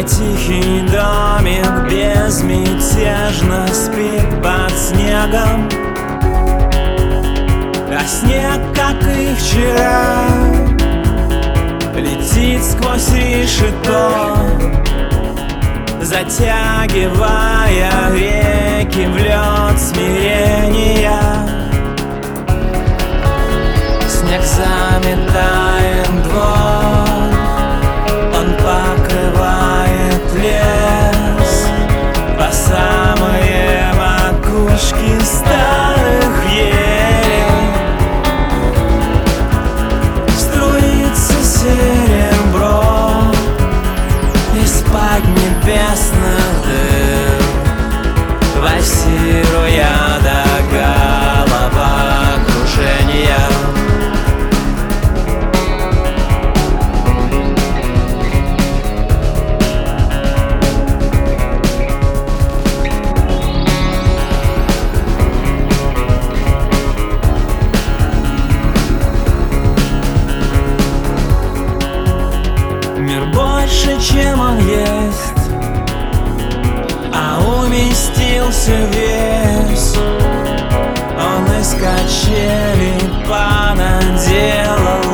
тихий домик безмятежно спит под снегом, а снег, как и вчера, летит сквозь решето, затягивая реки в лед смирения. Снег заметает двор, он покрывает лес по самые макушки старых елей. Струится серебро из-под небесных дыр, вальсируя до головокружения. Мир больше, чем он есть, а уместился весь. Он из качелей понаделал